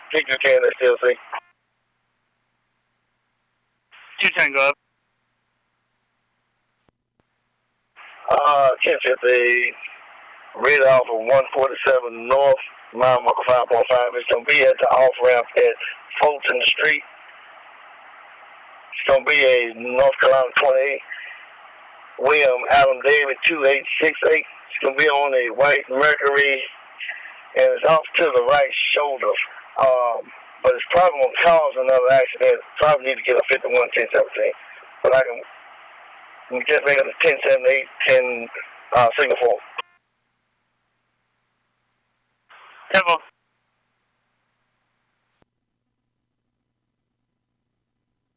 Victor Can still see. 210, Kenfifty, right off of 147 North, mile marker 5.5. It's going to be at the off ramp at Fulton Street. It's going to be a North Carolina 28. William Allen David 2868. It's going to be on a white Mercury, and it's off to the right shoulder. But it's probably going to cause another accident. Probably need to get a 51 1017. But I can just make it a 1078 10 Singapore. Tempo.